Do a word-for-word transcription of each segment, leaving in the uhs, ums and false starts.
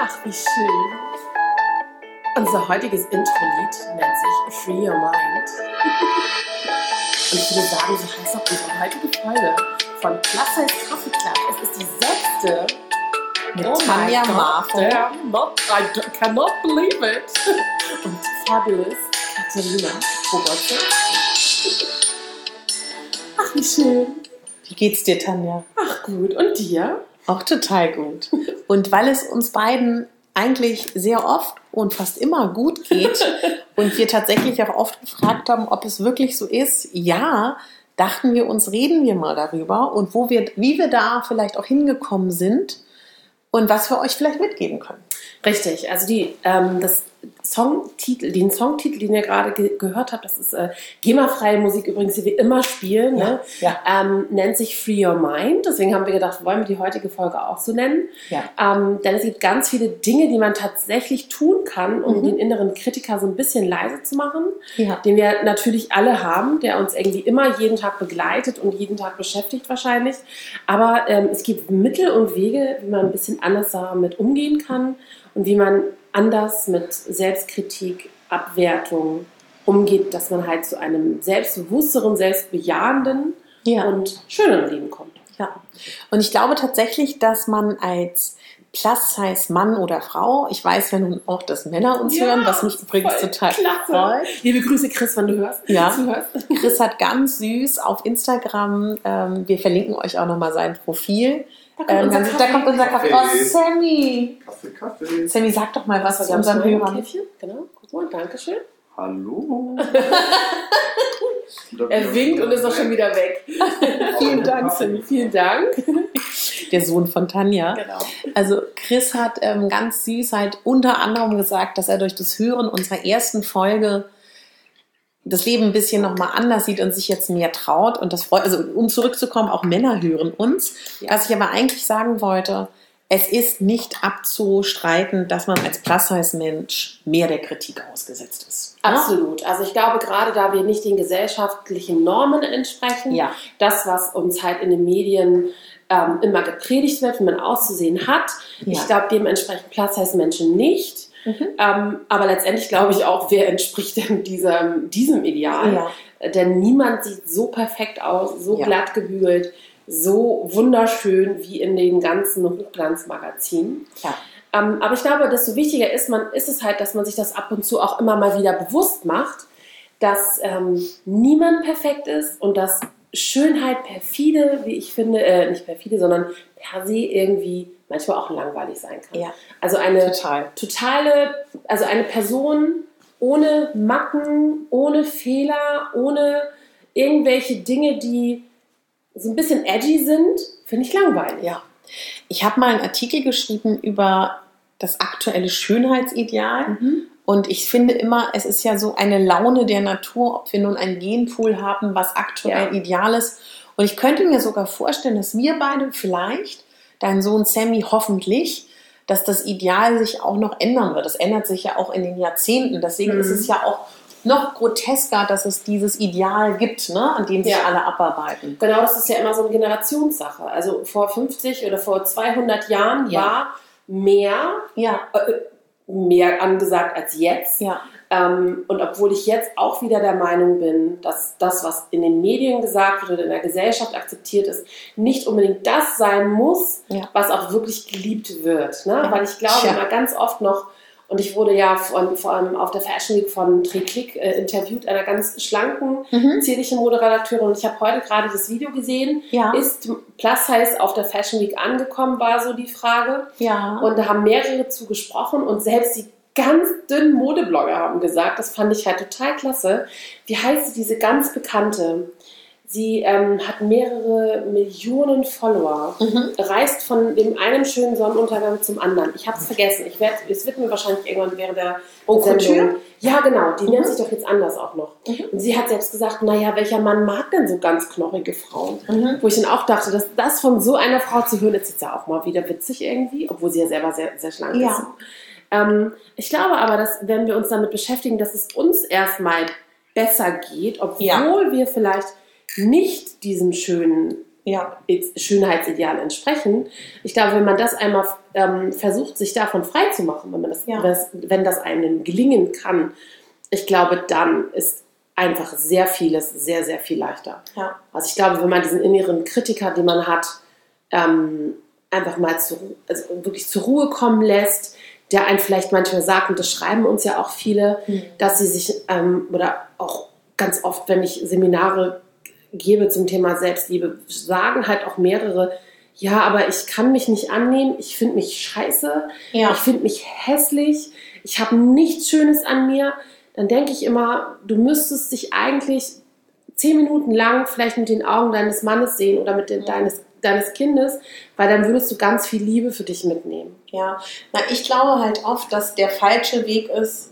Ach, wie schön. Unser heutiges Intro-Lied nennt sich Free Your Mind. Und ich würde sagen, so heißt auch unsere heutige Folge von Plus Size Coffee Club. Es ist die sechste mit Oh Tanja my God, Marfel damn, not, I d- cannot believe it. und Fabulous Katharina Robertson. Ach, wie schön. Wie geht's dir, Tanja? Ach, gut. Und dir? Auch total gut. Und weil es uns beiden eigentlich sehr oft und fast immer gut geht und wir tatsächlich auch oft gefragt haben, ob es wirklich so ist, ja, dachten wir uns, reden wir mal darüber und wo wir, wie wir da vielleicht auch hingekommen sind und was wir euch vielleicht mitgeben können. Richtig, also die, ähm, das Songtitel, den Songtitel, den ihr gerade ge- gehört habt, das ist äh, GEMA-freie Musik übrigens, die wir immer spielen, Ja, ne? ja. Ähm, nennt sich Free Your Mind. Deswegen haben wir gedacht, wollen wir die heutige Folge auch so nennen. Ja. Ähm, denn es gibt ganz viele Dinge, die man tatsächlich tun kann, um Mhm. den inneren Kritiker so ein bisschen leise zu machen, Ja. den wir natürlich alle haben, der uns irgendwie immer jeden Tag begleitet und jeden Tag beschäftigt wahrscheinlich. Aber ähm, es gibt Mittel und Wege, wie man ein bisschen anders damit umgehen kann und wie man anders mit Selbstkritik, Abwertung umgeht, dass man halt zu einem selbstbewussteren, selbstbejahenden Ja. und schöneren Leben kommt. Ja, und ich glaube tatsächlich, dass man als Plus-Size-Mann oder Frau, ich weiß ja nun auch, dass Männer uns Ja, hören, was mich übrigens voll total klasse. freut. Liebe Grüße, Chris, wenn du hörst. Ja. zuhörst. Chris hat ganz süß auf Instagram, ähm, wir verlinken euch auch nochmal sein Profil. Da kommt Ähm, unser dann- da Kaffee. kommt unser Kaffee. Kaffee. Oh, Sammy! Kaffee, Kaffee. Sammy, sag doch mal was Was zu haben unseren wir Hörern. Käffchen? Genau, guck mal, danke schön. Hallo. Er winkt und ist auch schon wieder weg. Vielen Dank, Sammy, vielen Dank. Der Sohn von Tanja. Genau. Also Chris hat ähm, ganz süß halt unter anderem gesagt, dass er durch das Hören unserer ersten Folge das Leben ein bisschen nochmal anders sieht und sich jetzt mehr traut. Und das freut, also um zurückzukommen, auch Männer hören uns. Ja. Was ich aber eigentlich sagen wollte, es ist nicht abzustreiten, dass man als Plus-Size-Mensch mehr der Kritik ausgesetzt ist. Absolut. Also ich glaube, gerade da wir nicht den gesellschaftlichen Normen entsprechen, Ja. das, was uns halt in den Medien ähm, immer gepredigt wird, wie man auszusehen hat, Ja. ich glaube, dementsprechend Platz heißt Menschen nicht. Mhm. Ähm, aber letztendlich glaube ich auch, wer entspricht denn diesem, diesem Ideal? Ja. Denn niemand sieht so perfekt aus, so Ja. glatt gebügelt, so wunderschön wie in den ganzen Hochglanzmagazinen. Ja. Ähm, aber ich glaube, desto wichtiger ist, man, ist es halt, dass man sich das ab und zu auch immer mal wieder bewusst macht, dass ähm, niemand perfekt ist und dass Schönheit perfide, wie ich finde, äh, nicht perfide, sondern per se irgendwie manchmal auch langweilig sein kann. Ja. Also eine Total. totale, also eine Person ohne Macken, ohne Fehler, ohne irgendwelche Dinge, die so ein bisschen edgy sind, finde ich langweilig. Ja. Ich habe mal einen Artikel geschrieben über das aktuelle Schönheitsideal. Mhm. Und ich finde immer, es ist ja so eine Laune der Natur, ob wir nun einen Genpool haben, was aktuell Ja. ideal ist. Und ich könnte mir sogar vorstellen, dass wir beide vielleicht, dein Sohn Sammy hoffentlich, dass das Ideal sich auch noch ändern wird. Das ändert sich ja auch in den Jahrzehnten. Deswegen Mhm. ist es ja auch noch grotesker, dass es dieses Ideal gibt, ne, an dem sich Ja. alle abarbeiten. Genau, das ist ja immer so eine Generationssache. Also vor fünfzig oder vor zweihundert Jahren Ja. war mehr, Ja, äh, mehr angesagt als jetzt. ja, Ähm, und obwohl ich jetzt auch wieder der Meinung bin, dass das, was in den Medien gesagt wird oder in der Gesellschaft akzeptiert ist, nicht unbedingt das sein muss, Ja. was auch wirklich geliebt wird. Ne? Ja. Weil ich glaube Tja. immer ganz oft noch, und ich wurde ja von, vor allem auf der Fashion Week von Triclick äh, interviewt, einer ganz schlanken, Mhm. zierlichen Moderedakteurin. Und ich habe heute gerade das Video gesehen. Ja. Ist Plus Size auf der Fashion Week angekommen, war so die Frage. ja. Und da haben mehrere zu gesprochen und selbst die ganz dünnen Modeblogger haben gesagt, das fand ich halt total klasse. Wie heißt sie, diese ganz bekannte? Sie ähm, hat mehrere Millionen Follower, Mhm. reist von dem einen schönen Sonnenuntergang zum anderen. Ich habe es vergessen. Ich werd, es wird mir wahrscheinlich irgendwann während der Oh, Sendung. Couture? Ja, genau. Die Mhm. nennt sich doch jetzt anders auch noch. Mhm. Und sie hat selbst gesagt, naja, welcher Mann mag denn so ganz knochige Frauen? Mhm. Wo ich dann auch dachte, dass das von so einer Frau zu hören, ist jetzt ja auch mal wieder witzig irgendwie, obwohl sie ja selber sehr, sehr schlank Ja. ist. Ähm, ich glaube aber, dass wenn wir uns damit beschäftigen, dass es uns erstmal besser geht, obwohl Ja. wir vielleicht nicht diesem schönen Ja. Schönheitsideal entsprechen. Ich glaube, wenn man das einmal ähm, versucht, sich davon frei zu machen, wenn man das, Ja. das, wenn das einem gelingen kann, ich glaube, dann ist einfach sehr vieles sehr, sehr viel leichter. Ja. Also ich glaube, wenn man diesen inneren Kritiker, den man hat, ähm, einfach mal zu, also wirklich zur Ruhe kommen lässt, der einen vielleicht manchmal sagt, und das schreiben uns ja auch viele, Mhm. dass sie sich, ähm, oder auch ganz oft, wenn ich Seminare gebe zum Thema Selbstliebe, sagen halt auch mehrere, ja, aber ich kann mich nicht annehmen, ich finde mich scheiße, Ja. ich finde mich hässlich, ich habe nichts Schönes an mir. Dann denke ich immer, du müsstest dich eigentlich zehn Minuten lang vielleicht mit den Augen deines Mannes sehen oder mit den, Mhm. deines, deines Kindes, weil dann würdest du ganz viel Liebe für dich mitnehmen. Ja, na, ich glaube halt oft, dass der falsche Weg ist,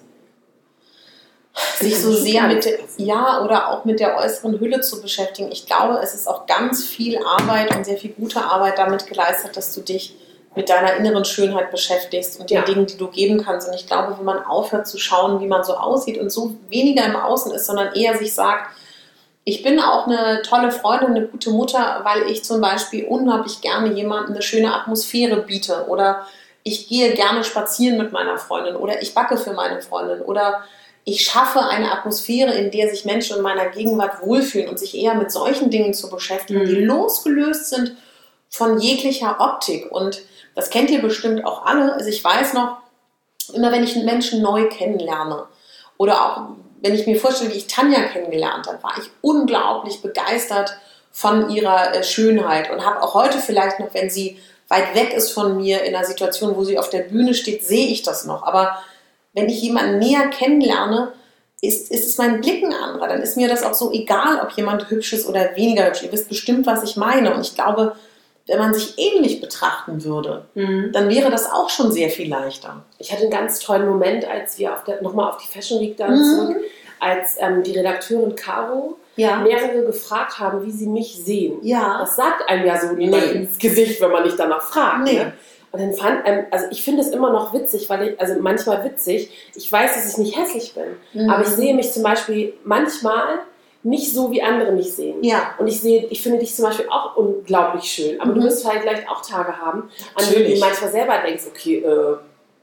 sich so sehr mit der, ja, oder auch mit der äußeren Hülle zu beschäftigen. Ich glaube, es ist auch ganz viel Arbeit und sehr viel gute Arbeit damit geleistet, dass du dich mit deiner inneren Schönheit beschäftigst und den Ja. Dingen, die du geben kannst. Und ich glaube, wenn man aufhört zu schauen, wie man so aussieht und so weniger im Außen ist, sondern eher sich sagt, ich bin auch eine tolle Freundin, eine gute Mutter, weil ich zum Beispiel unglaublich gerne jemandem eine schöne Atmosphäre biete oder ich gehe gerne spazieren mit meiner Freundin oder ich backe für meine Freundin oder ich schaffe eine Atmosphäre, in der sich Menschen in meiner Gegenwart wohlfühlen und sich eher mit solchen Dingen zu beschäftigen, Mhm. die losgelöst sind von jeglicher Optik. Und das kennt ihr bestimmt auch alle. Also ich weiß noch, immer wenn ich einen Menschen neu kennenlerne oder auch wenn ich mir vorstelle, wie ich Tanja kennengelernt habe, war ich unglaublich begeistert von ihrer äh, Schönheit und habe auch heute vielleicht noch, wenn sie weit weg ist von mir, in einer Situation, wo sie auf der Bühne steht, sehe ich das noch. Aber wenn ich jemanden näher kennenlerne, ist, ist es mein Blick ein anderer. Dann ist mir das auch so egal, ob jemand hübsch ist oder weniger hübsch. Ihr wisst bestimmt, was ich meine. Und ich glaube, wenn man sich ähnlich betrachten würde, Mhm. dann wäre das auch schon sehr viel leichter. Ich hatte einen ganz tollen Moment, als wir auf der, nochmal auf die Fashion Week dann Mhm. zurück, als ähm, die Redakteurin Caro Ja. mehrere gefragt haben, wie sie mich sehen. Ja. Das sagt einem ja so niemand Nee. ins Gesicht, wenn man nicht danach fragt. Nee. Ne? Und dann fand, ähm, also ich finde es immer noch witzig, weil ich, also manchmal witzig, ich weiß, dass ich nicht hässlich bin, Mhm. aber ich sehe mich zum Beispiel manchmal nicht so, wie andere mich sehen. Ja. Und ich sehe, ich finde dich zum Beispiel auch unglaublich schön, aber Mhm. du wirst halt vielleicht auch Tage haben, an denen Natürlich. du manchmal selber denkst, okay, äh,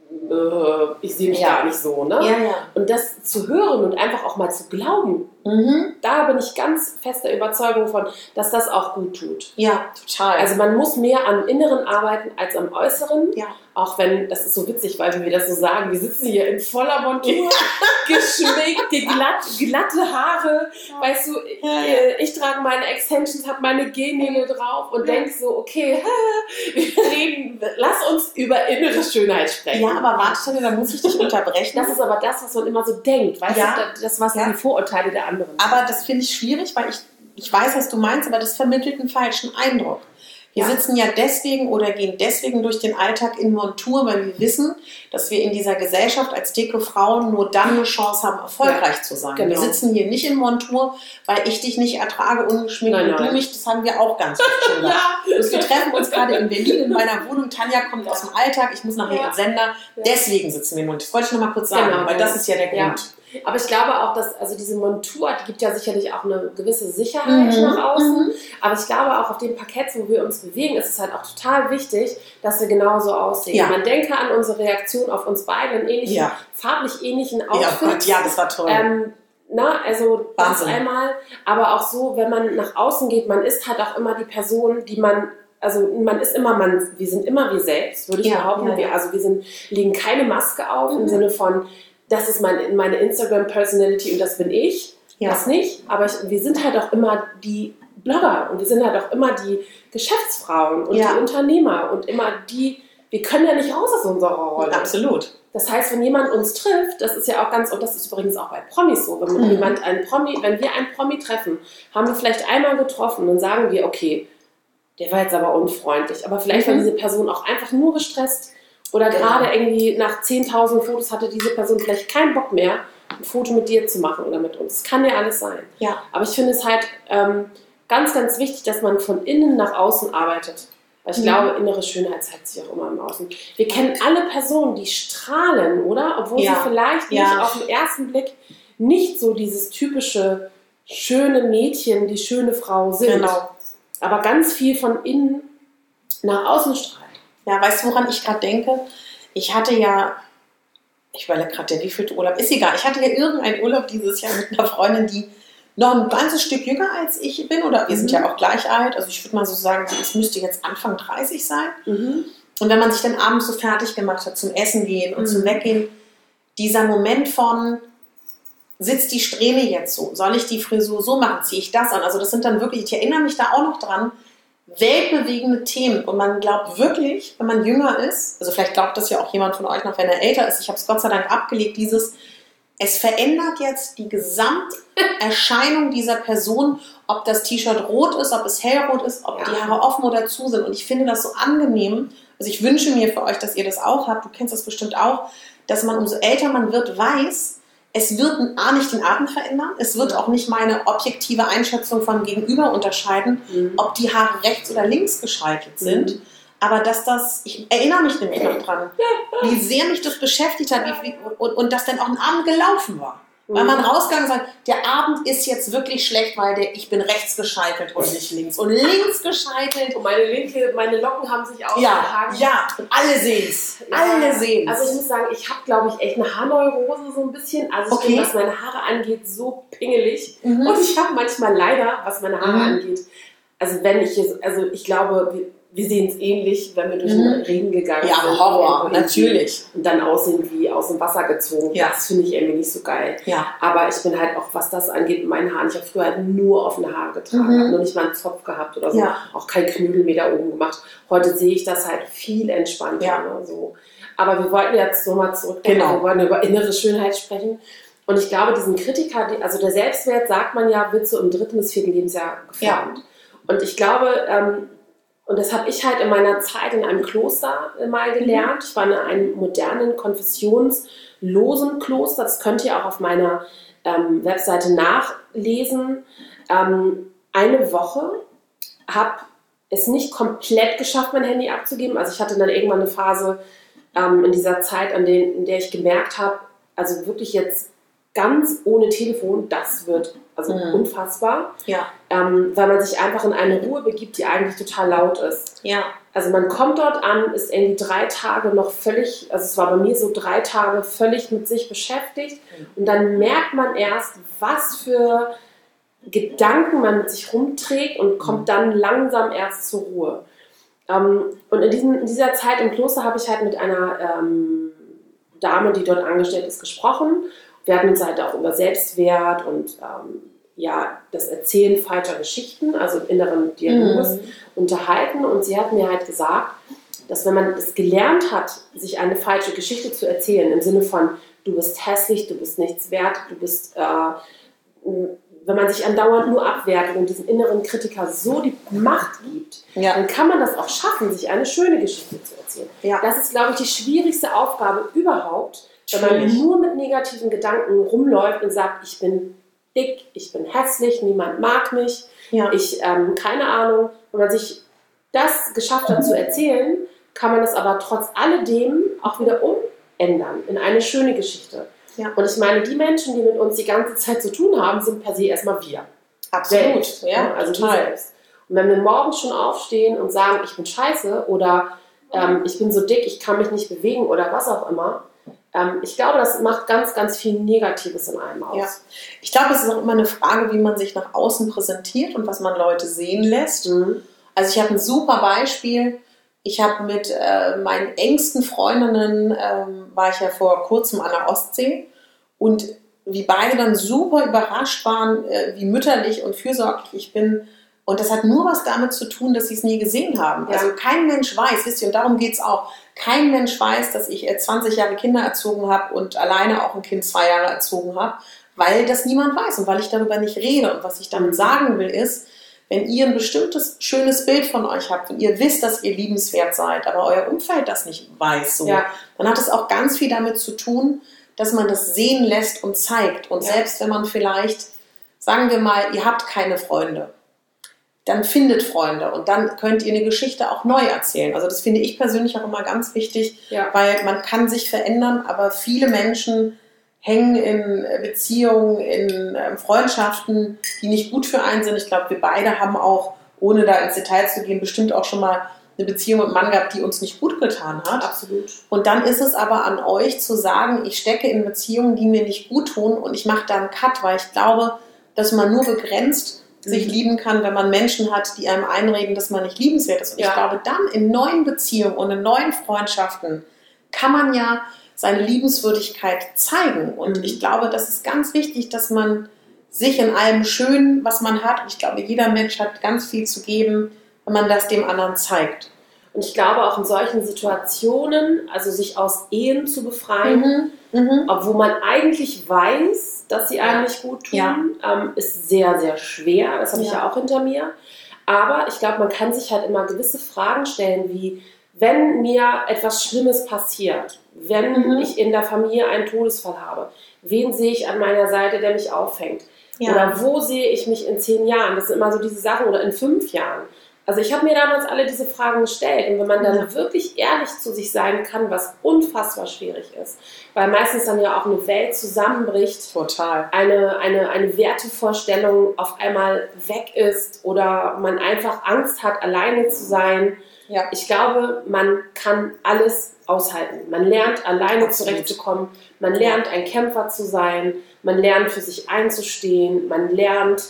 äh, ich sehe mich Ja. gar nicht so, ne? Ja, ja. Und das zu hören und einfach auch mal zu glauben, Mhm. da bin ich ganz fester Überzeugung von, dass das auch gut tut. Ja, total. Also man muss mehr am Inneren arbeiten als am Äußeren. ja. Auch wenn, das ist so witzig, weil wir das so sagen, wir sitzen hier in voller Montur, geschminkt, die glatt, glatte Haare, weißt du, Ja, äh, ich trage meine Extensions, habe meine Gel drauf und Ja. denk so, okay, wir reden, lass uns über innere Schönheit sprechen. Ja, aber warte, Tanja, da muss ich dich unterbrechen. Das ist aber das, was man immer so denkt, weißt Ja. du, das, was Ja. die Vorurteile der anderen sind. Aber das finde ich schwierig, weil ich, ich weiß, was du meinst, aber das vermittelt einen falschen Eindruck. Wir Ja. sitzen ja deswegen oder gehen deswegen durch den Alltag in Montur, weil wir wissen, dass wir in dieser Gesellschaft als dicke Frauen nur dann eine Chance haben, erfolgreich Ja, zu sein. genau. Wir sitzen hier nicht in Montur, weil ich dich nicht ertrage, ungeschminkt Nein, und du nein. mich. Das haben wir auch ganz oft schon gehabt. Ja. Also wir treffen uns gerade in Berlin in meiner Wohnung. Tanja kommt aus dem Alltag, ich muss nachher Ja. in den Sender. Ja. Deswegen sitzen wir in Montur. Das wollte ich noch mal kurz sagen, Genau, weil ja. das ist ja der Ja. Grund. Aber ich glaube auch, dass also diese Montur, die gibt ja sicherlich auch eine gewisse Sicherheit Mhm. nach außen. Mhm. Aber ich glaube auch auf dem Parkett, wo wir uns bewegen, ist es halt auch total wichtig, dass wir genauso aussehen. Ja. Man denke an unsere Reaktion auf uns beide in ähnlichen, Ja. farblich ähnlichen Ja, oh Outfits. Gott, ja, das war toll. Ähm, na, also das Wahnsinn. einmal, aber auch so, wenn man nach außen geht, man ist halt auch immer die Person, die man, also man ist immer, man, wir sind immer wir selbst, würde ich Ja, behaupten. ja, ja. Wir, also wir sind, legen keine Maske auf Mhm. im Sinne von, das ist mein, meine Instagram-Personality und das bin ich, Ja. das nicht, aber ich, wir sind halt auch immer die Blogger und wir sind halt auch immer die Geschäftsfrauen und Ja. die Unternehmer und immer die, wir können ja nicht raus aus unserer Rolle. Absolut. Das heißt, wenn jemand uns trifft, das ist ja auch ganz, und das ist übrigens auch bei Promis so, wenn Mhm. jemand einen Promi, wenn wir einen Promi treffen, haben wir vielleicht einmal getroffen, dann sagen wir, okay, der war jetzt aber unfreundlich, aber vielleicht war Mhm. diese Person auch einfach nur gestresst oder Genau. gerade irgendwie nach zehntausend Fotos hatte diese Person vielleicht keinen Bock mehr, ein Foto mit dir zu machen oder mit uns. Das kann ja alles sein. Ja. Aber ich finde es halt ähm, ganz, ganz wichtig, dass man von innen nach außen arbeitet. Weil ich Mhm. glaube, innere Schönheit zeigt sich auch immer im Außen. Wir kennen alle Personen, die strahlen, oder? Obwohl Ja. sie vielleicht nicht Ja. auf den ersten Blick nicht so dieses typische schöne Mädchen, die schöne Frau sind. Genau. aber ganz viel von innen nach außen strahlt. Ja, weißt du, woran ich gerade denke? Ich hatte ja, ich überlege gerade, der wievielte Urlaub, ist egal. Ich hatte ja irgendeinen Urlaub dieses Jahr mit einer Freundin, die noch ein ganzes Stück jünger als ich bin, oder wir mhm. sind ja auch gleich alt. Also ich würde mal so sagen, es müsste jetzt Anfang dreißig sein. Mhm. Und wenn man sich dann abends so fertig gemacht hat zum Essen gehen und mhm. zum Weggehen, dieser Moment von, sitzt die Strähne jetzt so? Soll ich die Frisur so machen? Ziehe ich das an? Also das sind dann wirklich, ich erinnere mich da auch noch dran, weltbewegende Themen. Und man glaubt wirklich, wenn man jünger ist, also vielleicht glaubt das ja auch jemand von euch noch, wenn er älter ist, ich habe es Gott sei Dank abgelegt, dieses, es verändert jetzt die Gesamterscheinung dieser Person, ob das T-Shirt rot ist, ob es hellrot ist, ob ja. die Haare offen oder zu sind. Und ich finde das so angenehm. Also ich wünsche mir für euch, dass ihr das auch habt. Du kennst das bestimmt auch, dass man, umso älter man wird, weiß, es wird A, nicht den Atem verändern, es wird auch nicht meine objektive Einschätzung vom Gegenüber unterscheiden, mhm. ob die Haare rechts oder links gescheitelt sind. Mhm. Aber dass das, ich erinnere mich nämlich noch dran, wie sehr mich das beschäftigt hat wie, wie, und, und dass dann auch ein Abend gelaufen war. Mhm. Weil man rausgegangen ist und sagt, der Abend ist jetzt wirklich schlecht, weil der, ich bin rechts gescheitelt und nicht links. Und links gescheitelt. Und meine linke, meine Locken haben sich auch ja, ja, und alle sehen es. Ja. Alle sehen es. Also ich muss sagen, ich habe, glaube ich, echt eine Haarneurose so ein bisschen. Also ich okay. bin, was meine Haare angeht, so pingelig. Mhm. Und ich habe manchmal leider, was meine Haare mhm. angeht, also wenn ich jetzt, also ich glaube, wir, wir sehen es ähnlich, wenn wir durch den mhm. Regen gegangen ja, sind. Ja, Horror, natürlich. Und dann aussehen wie aus dem Wasser gezogen. Ja. Das finde ich irgendwie nicht so geil. Ja. Aber ich bin halt auch, was das angeht, mit meinen Haaren, ich habe früher halt nur offene Haare getragen, mhm. habe noch nicht mal einen Zopf gehabt oder so, ja. auch kein Knödel mehr da oben gemacht. Heute sehe ich das halt viel entspannter. Ja. Ne, so. Aber wir wollten jetzt so mal zurück, genau. wir wollten über innere Schönheit sprechen. Und ich glaube, diesen Kritiker, also der Selbstwert, sagt man ja, wird so im dritten bis vierten Lebensjahr geformt. Ja. Und ich glaube, ähm, und das habe ich halt in meiner Zeit in einem Kloster mal gelernt. Ich war in einem modernen, konfessionslosen Kloster. Das könnt ihr auch auf meiner ähm, Webseite nachlesen. Ähm, eine Woche habe es nicht komplett geschafft, mein Handy abzugeben. Also ich hatte dann irgendwann eine Phase ähm, in dieser Zeit, an den, in der ich gemerkt habe, also wirklich jetzt ganz ohne Telefon, das wird also mhm. unfassbar, ja. ähm, weil man sich einfach in eine Ruhe begibt, die eigentlich total laut ist. Ja. Also man kommt dort an, ist irgendwie drei Tage noch völlig, also es war bei mir so drei Tage völlig mit sich beschäftigt mhm. und dann merkt man erst, was für Gedanken man mit sich rumträgt und kommt dann langsam erst zur Ruhe. Ähm, und in, diesen, in dieser Zeit im Kloster habe ich halt mit einer ähm, Dame, die dort angestellt ist, gesprochen. Wir hatten uns halt auch über Selbstwert und ähm, ja, das Erzählen falscher Geschichten, also im inneren Dialog, mhm. unterhalten. Und sie hat mir halt gesagt, dass wenn man es gelernt hat, sich eine falsche Geschichte zu erzählen, im Sinne von, du bist hässlich, du bist nichts wert, du bist, äh, wenn man sich andauernd nur abwertet und diesen inneren Kritiker so die Macht gibt, ja. dann kann man das auch schaffen, sich eine schöne Geschichte zu erzählen. Ja. Das ist, glaube ich, die schwierigste Aufgabe überhaupt, wenn man nur mit negativen Gedanken rumläuft und sagt, ich bin dick, ich bin hässlich, niemand mag mich, ja. ich, ähm, keine Ahnung. Wenn man sich das geschafft hat zu erzählen, kann man das aber trotz alledem auch wieder umändern in eine schöne Geschichte. Ja. Und ich meine, die Menschen, die mit uns die ganze Zeit zu tun haben, sind per se erstmal wir. Absolut, selbst, ja, also total. Wir selbst. Und wenn wir morgens schon aufstehen und sagen, ich bin scheiße oder ähm, ich bin so dick, ich kann mich nicht bewegen oder was auch immer, ähm, ich glaube, das macht ganz, ganz viel Negatives in einem aus. Ja. Ich glaube, es ist auch immer eine Frage, wie man sich nach außen präsentiert und was man Leute sehen lässt. Mhm. Also ich habe ein super Beispiel. Ich habe mit äh, meinen engsten Freundinnen, ähm, war ich ja vor kurzem an der Ostsee und wie beide dann super überrascht waren, äh, wie mütterlich und fürsorglich ich bin. Und das hat nur was damit zu tun, dass sie es nie gesehen haben. Ja. Also kein Mensch weiß, wisst ihr, und darum geht es auch, kein Mensch weiß, dass ich zwanzig Jahre Kinder erzogen habe und alleine auch ein Kind zwei Jahre erzogen habe, weil das niemand weiß und weil ich darüber nicht rede. Und was ich damit sagen will ist, wenn ihr ein bestimmtes schönes Bild von euch habt und ihr wisst, dass ihr liebenswert seid, aber euer Umfeld das nicht weiß, so, ja. dann hat es auch ganz viel damit zu tun, dass man das sehen lässt und zeigt. Und ja. selbst wenn man vielleicht, sagen wir mal, ihr habt keine Freunde, dann findet Freunde und dann könnt ihr eine Geschichte auch neu erzählen. Also das finde ich persönlich auch immer ganz wichtig, ja. weil man kann sich verändern, aber viele Menschen hängen in Beziehungen, in Freundschaften, die nicht gut für einen sind. Ich glaube, wir beide haben auch ohne da ins Detail zu gehen, bestimmt auch schon mal eine Beziehung mit einem Mann gehabt, die uns nicht gut getan hat. Absolut. Und dann ist es aber an euch zu sagen, ich stecke in Beziehungen, die mir nicht gut tun und ich mache da einen Cut, weil ich glaube, dass man nur begrenzt mhm. sich lieben kann, wenn man Menschen hat, die einem einreden, dass man nicht liebenswert ist. Und ja. ich glaube, dann in neuen Beziehungen und in neuen Freundschaften kann man ja seine Liebenswürdigkeit zeigen. Und mhm. ich glaube, das ist ganz wichtig, dass man sich in allem Schönen, was man hat, und ich glaube, jeder Mensch hat ganz viel zu geben, wenn man das dem anderen zeigt. Und ich glaube auch in solchen Situationen, also sich aus Ehen zu befreien, mhm. Mhm. obwohl man eigentlich weiß, dass sie einem nicht gut tun, ja. ähm, ist sehr, sehr schwer. Das habe ja. ich ja auch hinter mir. Aber ich glaube, man kann sich halt immer gewisse Fragen stellen, wie, wenn mir etwas Schlimmes passiert, wenn mhm. ich in der Familie einen Todesfall habe, wen sehe ich an meiner Seite, der mich auffängt? Ja. Oder wo sehe ich mich in zehn Jahren? Das sind immer so diese Sachen, oder in fünf Jahren. Also ich habe mir damals alle diese Fragen gestellt. Und wenn man dann ja. wirklich ehrlich zu sich sein kann, was unfassbar schwierig ist, weil meistens dann ja auch eine Welt zusammenbricht, total, eine, eine, eine Wertevorstellung auf einmal weg ist oder man einfach Angst hat, alleine zu sein. Ja. Ich glaube, man kann alles aushalten. Man lernt, alleine Absolut. zurechtzukommen. Man lernt, ein Kämpfer zu sein. Man lernt, für sich einzustehen. Man lernt,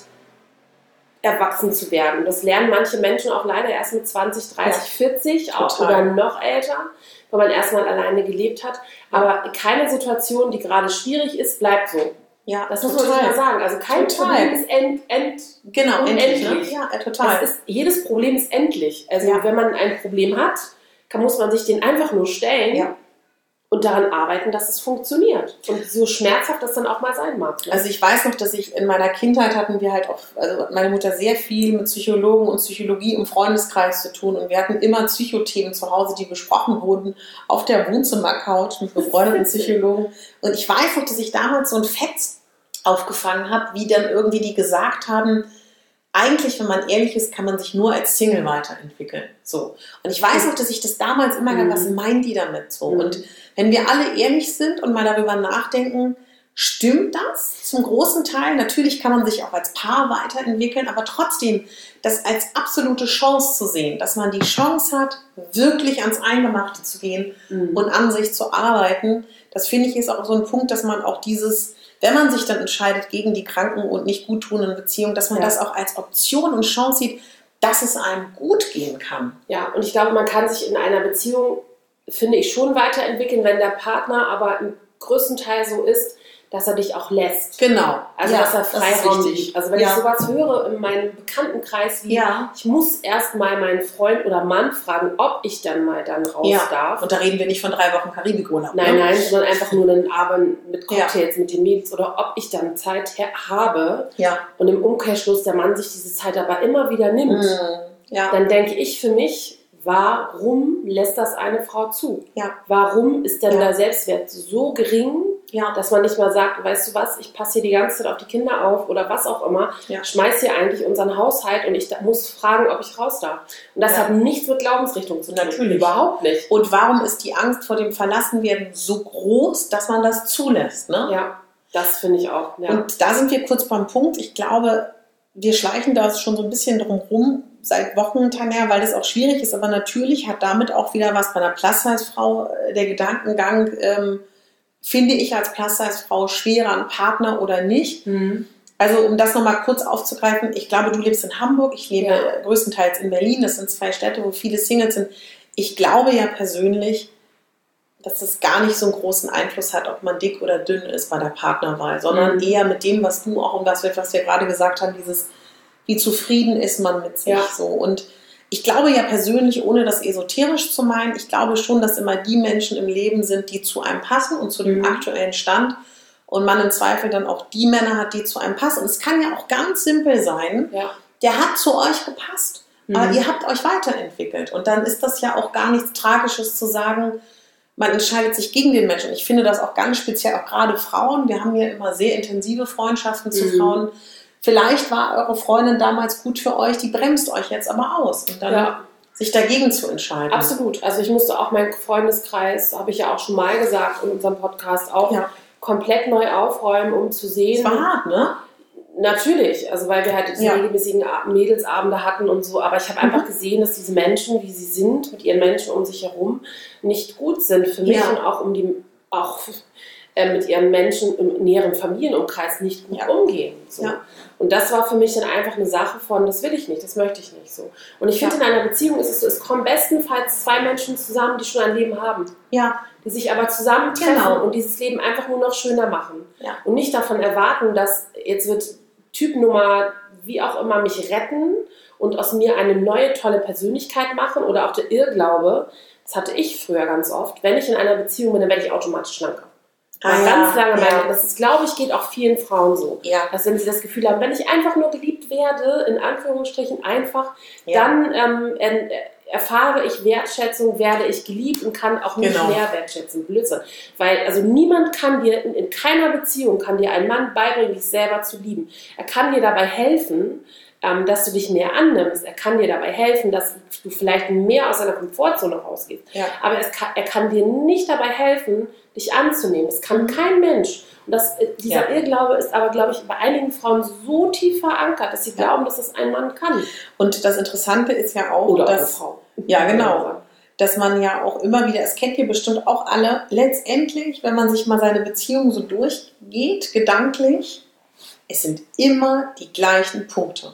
erwachsen zu werden. Das lernen manche Menschen auch leider erst mit zwanzig, dreißig, ja. vierzig auch, oder noch älter, wenn man erstmal alleine gelebt hat. Aber keine Situation, die gerade schwierig ist, bleibt so. Ja, das muss man sich mal sagen. Also kein total. Problem ist end, end, genau, unendlich. Endlich, ne? Ja, total. Das ist, jedes Problem ist endlich. Also ja. wenn man ein Problem hat, kann, muss man sich den einfach nur stellen ja. und daran arbeiten, dass es funktioniert. Und so schmerzhaft das dann auch mal sein mag. Ne? Also ich weiß noch, dass ich in meiner Kindheit hatten wir halt auch, also meine Mutter sehr viel mit Psychologen und Psychologie im Freundeskreis zu tun. Und wir hatten immer Psychothemen zu Hause, die besprochen wurden auf der Wohnzimmercouch mit befreundeten Psychologen. Und ich weiß noch, dass ich damals so ein Fetz aufgefangen habe, wie dann irgendwie die gesagt haben, eigentlich, wenn man ehrlich ist, kann man sich nur als Single weiterentwickeln. So. Und ich weiß noch, dass ich das damals immer mhm. was meinen die damit so? Mhm. Und wenn wir alle ehrlich sind und mal darüber nachdenken, stimmt das zum großen Teil? Natürlich kann man sich auch als Paar weiterentwickeln, aber trotzdem das als absolute Chance zu sehen, dass man die Chance hat, wirklich ans Eingemachte zu gehen mhm. und an sich zu arbeiten, das finde ich ist auch so ein Punkt, dass man auch dieses, wenn man sich dann entscheidet gegen die kranken und nicht guttunenden Beziehungen, dass man ja. das auch als Option und Chance sieht, dass es einem gut gehen kann. Ja, und ich glaube, man kann sich in einer Beziehung, finde ich, schon weiterentwickeln, wenn der Partner aber im größten Teil so ist, dass er dich auch lässt. Genau. Also, ja, dass er Freiraum gibt. Also, wenn ja. ich sowas höre in meinem Bekanntenkreis, wie ja. ich muss erst mal meinen Freund oder Mann fragen, ob ich dann mal dann raus ja. darf. Und da reden wir nicht von drei Wochen Karibikurlaub. Nein, ne? nein, sondern einfach nur einen Abend mit Cocktails ja. mit den Mädels oder ob ich dann Zeit habe. Ja. Und im Umkehrschluss der Mann sich diese Zeit aber immer wieder nimmt. Mhm. Ja. Dann denke ich für mich, warum lässt das eine Frau zu? Ja. Warum ist denn ja. der Selbstwert so gering, ja. dass man nicht mal sagt, weißt du was, ich passe hier die ganze Zeit auf die Kinder auf oder was auch immer, ja. schmeiß hier eigentlich unseren Haushalt und ich da, muss fragen, ob ich raus darf. Und das ja. hat nichts mit Glaubensrichtung zu tun. Natürlich. Überhaupt nicht. Und warum ist die Angst vor dem Verlassenwerden so groß, dass man das zulässt? Ne? Ja, das finde ich auch. Ja. Und da sind wir kurz beim Punkt. Ich glaube, wir schleichen da schon so ein bisschen drum rum, seit Wochen, Tanja, weil das auch schwierig ist, aber natürlich hat damit auch wieder was bei einer Plus-Size-Frau der Gedankengang, ähm, finde ich als Plus-Size-Frau schwerer einen Partner oder nicht. Mhm. Also um das nochmal kurz aufzugreifen, ich glaube, du lebst in Hamburg, ich lebe ja. größtenteils in Berlin, das sind zwei Städte, wo viele Singles sind. Ich glaube ja persönlich, dass es gar nicht so einen großen Einfluss hat, ob man dick oder dünn ist bei der Partnerwahl, sondern mhm. eher mit dem, was du auch und was wir, was wir gerade gesagt haben, dieses wie zufrieden ist man mit sich. Ja. So. Und ich glaube ja persönlich, ohne das esoterisch zu meinen, ich glaube schon, dass immer die Menschen im Leben sind, die zu einem passen und zu dem mhm. aktuellen Stand und man im Zweifel dann auch die Männer hat, die zu einem passen. Und es kann ja auch ganz simpel sein, ja. der hat zu euch gepasst, mhm. aber ihr habt euch weiterentwickelt. Und dann ist das ja auch gar nichts Tragisches zu sagen, man entscheidet sich gegen den Menschen. Ich finde das auch ganz speziell, auch gerade Frauen. Wir haben hier immer sehr intensive Freundschaften zu mhm. Frauen. Vielleicht war eure Freundin damals gut für euch, die bremst euch jetzt aber aus. Und dann ja. sich dagegen zu entscheiden. Absolut. Also ich musste auch meinen Freundeskreis, habe ich ja auch schon mal gesagt in unserem Podcast, auch ja. komplett neu aufräumen, um zu sehen. Das war hart, ne? Natürlich, also weil wir halt diese Ja. regelmäßigen Ab- Mädelsabende hatten und so, aber ich habe einfach gesehen, dass diese Menschen, wie sie sind, mit ihren Menschen um sich herum, nicht gut sind für mich Ja. und auch um die, auch äh, mit ihren Menschen im näheren Familienumkreis nicht gut Ja. umgehen. So. Ja. Und das war für mich dann einfach eine Sache von, das will ich nicht, das möchte ich nicht so. Und ich finde, Ja. in einer Beziehung ist es so, es kommen bestenfalls zwei Menschen zusammen, die schon ein Leben haben, Ja, die sich aber zusammentreffen Genau. und dieses Leben einfach nur noch schöner machen. Ja. Und nicht davon erwarten, dass jetzt wird Typ Nummer, wie auch immer, mich retten und aus mir eine neue, tolle Persönlichkeit machen oder auch der Irrglaube, das hatte ich früher ganz oft, wenn ich in einer Beziehung bin, dann werde ich automatisch schlanker. Ah, War ja, ganz lange ja. meine, das ist, glaube ich, geht auch vielen Frauen so. Ja. Dass wenn sie das Gefühl haben, wenn ich einfach nur geliebt werde, in Anführungsstrichen einfach, Ja. dann ähm, er, erfahre ich Wertschätzung, werde ich geliebt und kann auch nicht Genau. mehr wertschätzen. Blödsinn. Weil also niemand kann dir, in, in keiner Beziehung kann dir ein Mann beibringen, dich selber zu lieben. Er kann dir dabei helfen, ähm, dass du dich mehr annimmst. Er kann dir dabei helfen, dass du vielleicht mehr aus deiner Komfortzone rausgehst. Ja. Aber es kann, er kann dir nicht dabei helfen, dich anzunehmen. Das kann kein Mensch. Und das, äh, dieser Ja. Irrglaube ist aber, glaube ich, bei einigen Frauen so tief verankert, dass sie Ja. glauben, dass das ein Mann kann. Und das Interessante ist ja auch, Oder auch eine dass, Frau. ja genau, dass man ja auch immer wieder, das kennt ihr bestimmt auch alle, letztendlich, wenn man sich mal seine Beziehung so durchgeht, gedanklich, es sind immer die gleichen Punkte.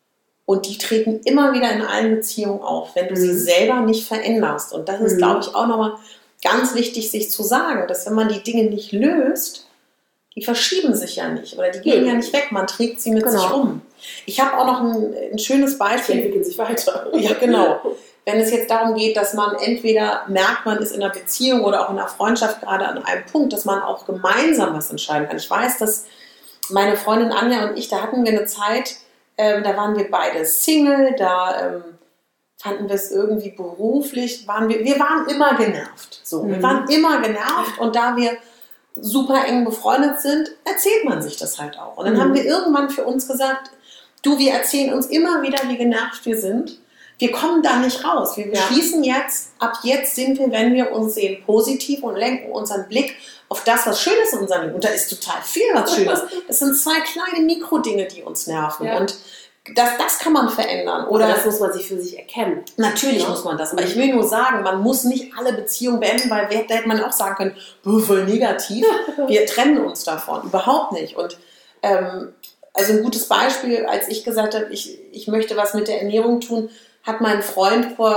Und die treten immer wieder in allen Beziehungen auf, wenn du sie Mhm. selber nicht veränderst. Und das ist, Mhm. glaube ich, auch nochmal ganz wichtig, sich zu sagen, dass wenn man die Dinge nicht löst, die verschieben sich ja nicht oder die gehen Mhm. ja nicht weg, man trägt sie mit Genau. sich um. Ich habe auch noch ein, ein schönes Sie Beispiel. entwickeln sich weiter. Ja, genau. Wenn es jetzt darum geht, dass man entweder merkt, man ist in einer Beziehung oder auch in einer Freundschaft gerade an einem Punkt, dass man auch gemeinsam was entscheiden kann. Ich weiß, dass meine Freundin Anja und ich, da hatten wir eine Zeit, ähm, da waren wir beide Single, da ähm, fanden wir es irgendwie beruflich, waren wir, wir waren immer genervt. So, wir Mhm. waren immer genervt und da wir super eng befreundet sind, erzählt man sich das halt auch. Und dann Mhm. haben wir irgendwann für uns gesagt, du, wir erzählen uns immer wieder, wie genervt wir sind. Wir kommen da nicht raus. Wir beschließen jetzt, ab jetzt sind wir, wenn wir uns sehen, positiv und lenken unseren Blick auf das, was Schönes in unserem Leben. Und da ist total viel was Schönes. Das sind zwei kleine Mikrodinge, die uns nerven. Ja. Und das, das kann man verändern. Oder Oder das muss man sich für sich erkennen. natürlich Ja. muss man das. Aber ich will nur sagen, man muss nicht alle Beziehungen beenden, weil wer- da hätte man auch sagen können, "Buh, voll negativ. Wir trennen uns davon. Überhaupt nicht. Und ähm, also ein gutes Beispiel, als ich gesagt habe, ich, ich möchte was mit der Ernährung tun, hat mein Freund vor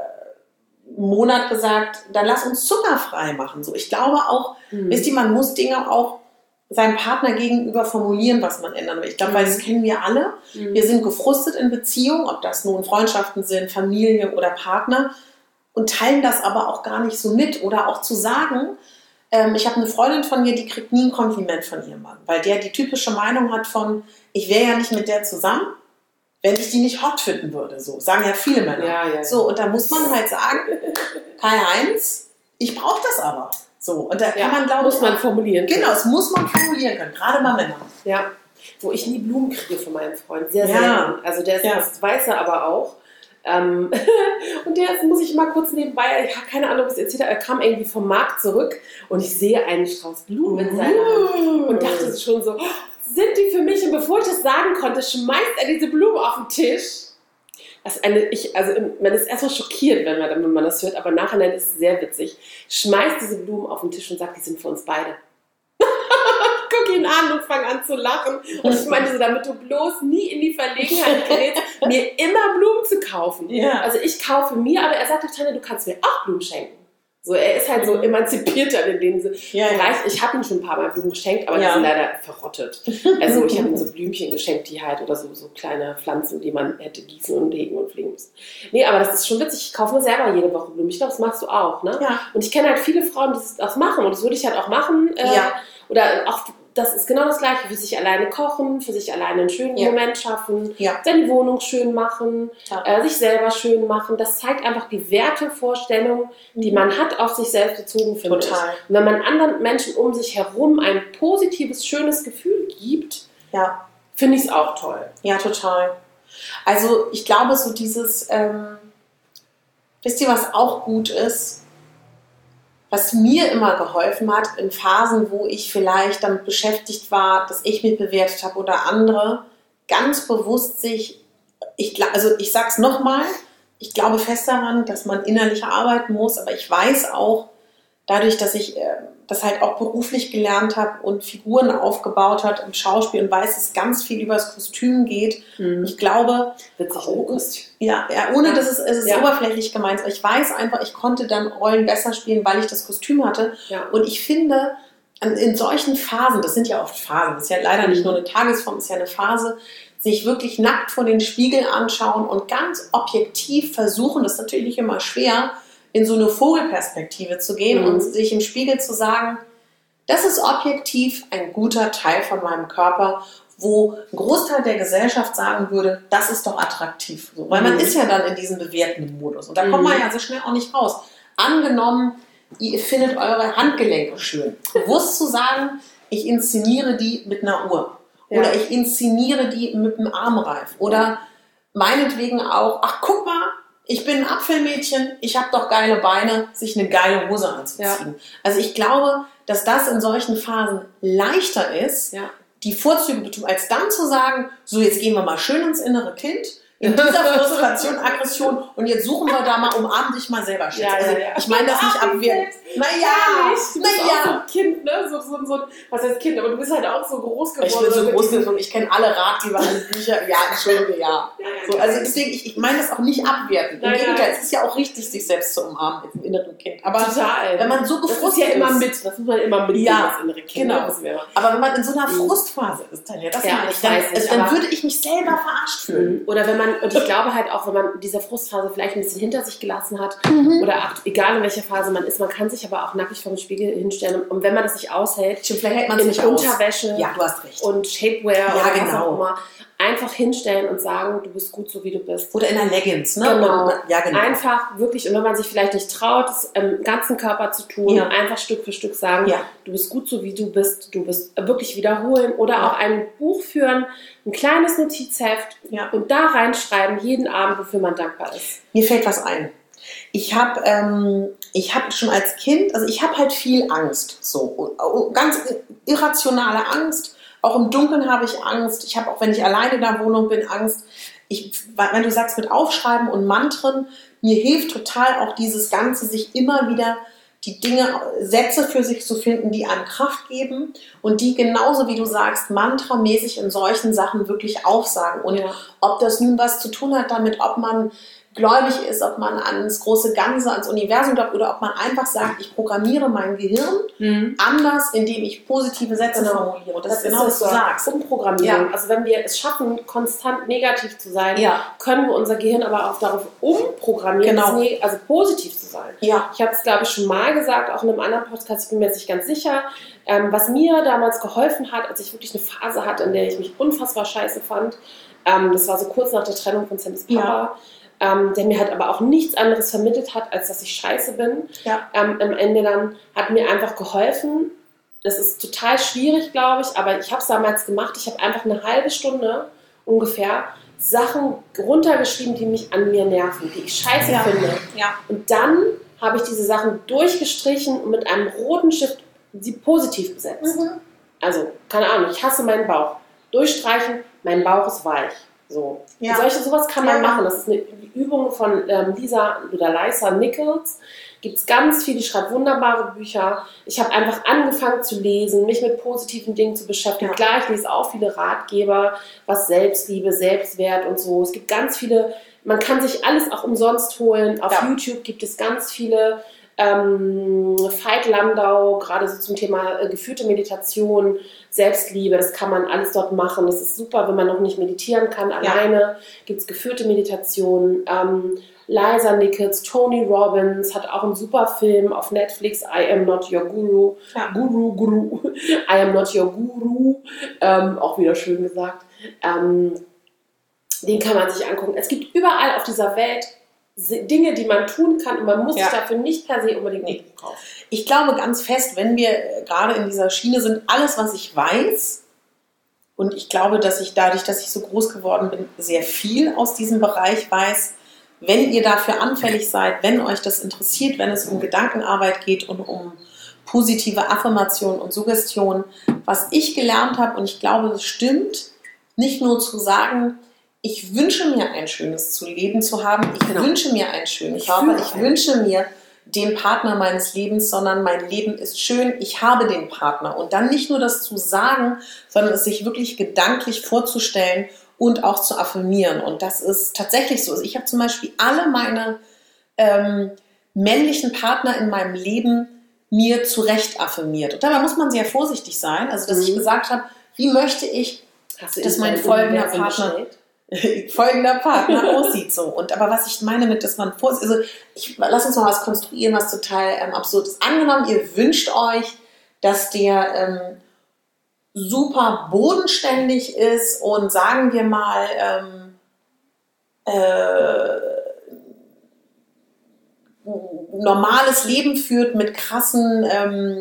äh, einem Monat gesagt, dann lass uns zuckerfrei machen. So, ich glaube auch, Mhm. wisst ihr, man muss Dinge auch seinem Partner gegenüber formulieren, was man ändern will. Ich glaube, weil das kennen wir alle. Mhm. Wir sind gefrustet in Beziehungen, ob das nun Freundschaften sind, Familie oder Partner, und teilen das aber auch gar nicht so mit. Oder auch zu sagen, ähm, ich habe eine Freundin von mir, die kriegt nie ein Kompliment von ihrem Mann, weil der die typische Meinung hat von, ich wäre ja nicht mit der zusammen, wenn ich die nicht hot finden würde. So sagen ja viele Männer. Ja, ja. So, und da muss man halt sagen, Kai-Heinz, ich brauche das aber. So, und da Ja, kann man, glaube muss ich, man formulieren können. genau, das muss man formulieren können, gerade bei Männern. Ja, wo ich nie Blumen kriege von meinem Freund. Sehr Ja. selten. Also der ist, Ja. das weiß er aber auch. Ähm, und der ist, muss ich mal kurz nebenbei, ich habe keine Ahnung, was er erzählt hat, er kam irgendwie vom Markt zurück und ich sehe einen Strauß Blumen in seiner Hand und dachte schon so, sind die für mich? Und bevor ich das sagen konnte, schmeißt er diese Blumen auf den Tisch. Das ist eine, ich, also man ist erstmal schockiert, wenn man, wenn man das hört, aber nachher ist es sehr witzig. Schmeißt diese Blumen auf den Tisch und sagt, die sind für uns beide. Guck ihn an und fang an zu lachen. Und ich meinte so, damit du bloß nie in die Verlegenheit gerätst, mir immer Blumen zu kaufen. Ja. Also ich kaufe mir, aber er sagt doch, Tanja, du kannst mir auch Blumen schenken. So, er ist halt so emanzipiert dann in dem Sinne. Ja, ja. Bereich. Ich habe ihm schon ein paar Mal Blumen geschenkt, aber Ja. die sind leider verrottet. Also ich habe ihm so Blümchen geschenkt, die halt, oder so, so kleine Pflanzen, die man hätte gießen und legen und pflegen müssen. Nee, aber das ist schon witzig. Ich kaufe mir selber jede Woche Blumen. Ich glaube, das machst du auch, ne? Ja. Und ich kenne halt viele Frauen, die das machen und das würde ich halt auch machen. Äh, Ja. Oder auch, das ist genau das Gleiche, für sich alleine kochen, für sich alleine einen schönen Ja. Moment schaffen, Ja. seine Wohnung schön machen, Ja. äh, sich selber schön machen. Das zeigt einfach die Wertevorstellung, die man hat, auf sich selbst bezogen, finde ich. Total. Und wenn man anderen Menschen um sich herum ein positives, schönes Gefühl gibt, Ja. finde ich es auch toll. Ja, total. Also ich glaube, so dieses, ähm, wisst ihr, was auch gut ist? was mir immer geholfen hat, in Phasen, wo ich vielleicht damit beschäftigt war, dass ich mich bewertet habe oder andere, ganz bewusst sich, ich, also ich sag's nochmal, ich glaube fest daran, dass man innerlich arbeiten muss, aber ich weiß auch, dadurch, dass ich äh, das halt auch beruflich gelernt habe und Figuren aufgebaut hat im Schauspiel und weiß, dass es ganz viel über das Kostüm geht. Mhm. Ich glaube, witzig, oh, Kostüm. Ja, ja, ohne ja. dass es, es ist ja. oberflächlich gemeint, aber ich weiß einfach, ich konnte dann Rollen besser spielen, weil ich das Kostüm hatte. Ja. Und ich finde, in solchen Phasen, das sind ja oft Phasen, das ist ja leider nicht nur eine Tagesform, das ist ja eine Phase, sich wirklich nackt vor den Spiegel anschauen und ganz objektiv versuchen, das ist natürlich nicht immer schwer, in so eine Vogelperspektive zu gehen mhm. und sich im Spiegel zu sagen, das ist objektiv ein guter Teil von meinem Körper, wo ein Großteil der Gesellschaft sagen würde, das ist doch attraktiv. So, weil mhm. man ist ja dann in diesem bewertenden Modus und da mhm. kommt man ja so schnell auch nicht raus. Angenommen, ihr findet eure Handgelenke schön. Bewusst zu sagen, ich inszeniere die mit einer Uhr ja. oder ich inszeniere die mit einem Armreif oder meinetwegen auch, ach guck mal, ich bin ein Apfelmädchen, ich habe doch geile Beine, sich eine geile Hose anzuziehen. Ja. Also ich glaube, dass das in solchen Phasen leichter ist, ja. die Vorzüge zu tun, als dann zu sagen, so jetzt gehen wir mal schön ins innere Kind, in dieser Frustration, Aggression und jetzt suchen wir da mal, umarm dich mal selber. Ja, also, ja, ja. Ich meine das nicht abwertend. Naja, naja. Du bist auch so ein Kind, ne? So, so, so, was heißt Kind? Aber du bist halt auch so groß geworden. Ich bin so groß geworden, ich kenne alle Ratgeber, alle Bücher. Ja, Entschuldige, ja. ja, ja so, also deswegen, ich, ich meine das auch nicht abwertend. Im Gegenteil, es ist ja auch richtig, sich selbst zu umarmen im inneren Kind. Aber total. Wenn man so gefrustet ist, das ist ja immer mit, das muss man immer mit ja, das innere Kind. Genau. Aber wenn man in so einer Frustphase ist, dann, ja, das ja, meine ich, dann, weiß nicht, also, dann würde ich mich selber verarscht fühlen. Oder wenn man, und ich glaube halt auch, wenn man diese Frustphase vielleicht ein bisschen hinter sich gelassen hat, mhm. oder auch, egal in welcher Phase man ist, man kann sich aber auch nackig vor dem Spiegel hinstellen und wenn man das nicht aushält, stimmt, vielleicht hält man in sich Unterwäsche ja, du hast recht. und Shapewear ja, oder genau. was auch immer, einfach hinstellen und sagen, du bist gut so wie du bist. Oder in einer Leggings, ne? Genau. Ja, genau. Einfach wirklich, und wenn man sich vielleicht nicht traut, das im ganzen Körper zu tun, ja. einfach Stück für Stück sagen, ja. du bist gut so wie du bist, du bist wirklich wiederholen oder ja. auch ein Buch führen, ein kleines Notizheft ja. und da reinschreiben, jeden Abend, wofür man dankbar ist. Mir fällt was ein. Ich habe ähm, ich hab schon als Kind, also ich habe halt viel Angst, so ganz irrationale Angst. Auch im Dunkeln habe ich Angst. Ich habe auch, wenn ich alleine in der Wohnung bin, Angst. Ich, wenn du sagst mit Aufschreiben und Mantren, mir hilft total auch dieses Ganze, sich immer wieder die Dinge, Sätze für sich zu finden, die einem Kraft geben und die genauso wie du sagst, mantramäßig in solchen Sachen wirklich aufsagen. Und ja. ob das nun was zu tun hat damit, ob man gläubig ist, ob man ans große Ganze, ans Universum glaubt oder ob man einfach sagt, ich programmiere mein Gehirn mhm. anders, indem ich positive Sätze genau. formuliere. Und das, das ist genau, was du sagst. Umprogrammieren. Ja. Also wenn wir es schaffen, konstant negativ zu sein, ja. können wir unser Gehirn aber auch darauf umprogrammieren, genau. also positiv zu sein. Ja. Ich habe es, glaube ich, schon mal gesagt, auch in einem anderen Podcast, ich bin mir jetzt nicht ganz sicher, ähm, was mir damals geholfen hat, als ich wirklich eine Phase hatte, in der ich mich unfassbar scheiße fand, ähm, das war so kurz nach der Trennung von Sandys Papa, ja. Ähm, der mir halt aber auch nichts anderes vermittelt hat, als dass ich scheiße bin. Ja. Ähm, am Ende dann hat mir einfach geholfen. Das ist total schwierig, glaube ich, aber ich habe es damals gemacht. Ich habe einfach eine halbe Stunde ungefähr Sachen runtergeschrieben, die mich an mir nerven, die ich scheiße ja. finde. Ja. Und dann habe ich diese Sachen durchgestrichen und mit einem roten Stift sie positiv besetzt. Mhm. Also, keine Ahnung, ich hasse meinen Bauch. Durchstreichen, mein Bauch ist weich. So. Ja. Solche, sowas kann man ja. machen. Das ist eine Übung von ähm, Lisa oder Lisa Nichols. Gibt es ganz viel, die schreibt wunderbare Bücher. Ich habe einfach angefangen zu lesen, mich mit positiven Dingen zu beschäftigen. Ja. Klar, ich lese auch viele Ratgeber, was Selbstliebe, Selbstwert und so. Es gibt ganz viele, man kann sich alles auch umsonst holen. Auf ja. YouTube gibt es ganz viele Ähm, Veit Landau, gerade so zum Thema äh, geführte Meditation, Selbstliebe, das kann man alles dort machen. Das ist super, wenn man noch nicht meditieren kann. Alleine ja. gibt es geführte Meditation. Ähm, Lisa Nichols, Tony Robbins hat auch einen super Film auf Netflix, I Am Not Your Guru. Ja. Guru, Guru. I Am Not Your Guru. Ähm, auch wieder schön gesagt. Ähm, den kann man sich angucken. Es gibt überall auf dieser Welt Dinge, die man tun kann und man muss ja. sich dafür nicht per se unbedingt nee. kaufen. Ich glaube ganz fest, wenn wir gerade in dieser Schiene sind, alles, was ich weiß, und ich glaube, dass ich dadurch, dass ich so groß geworden bin, sehr viel aus diesem Bereich weiß, wenn ihr dafür anfällig seid, wenn euch das interessiert, wenn es um Gedankenarbeit geht und um positive Affirmation und Suggestion, was ich gelernt habe, und ich glaube, das stimmt, nicht nur zu sagen, ich wünsche mir ein schönes Leben zu haben, ich Genau. wünsche mir einen schönen Ich Körper, fühle ich einen. wünsche mir den Partner meines Lebens, sondern mein Leben ist schön, ich habe den Partner. Und dann nicht nur das zu sagen, sondern es sich wirklich gedanklich vorzustellen und auch zu affirmieren. Und das ist tatsächlich so. Also ich habe zum Beispiel alle meine ähm, männlichen Partner in meinem Leben mir zurecht affirmiert. Und dabei muss man sehr vorsichtig sein. Also dass Mhm. ich gesagt habe, wie möchte ich, Hast du dass in mein deinem folgender Universum Partner bestellt? folgender Partner aussieht so. Und aber was ich meine mit, dass man vor, also ich lass uns mal was konstruieren, was total ähm, absurd ist. Angenommen, ihr wünscht euch, dass der ähm, super bodenständig ist und sagen wir mal ähm, äh, normales Leben führt mit krassen ähm,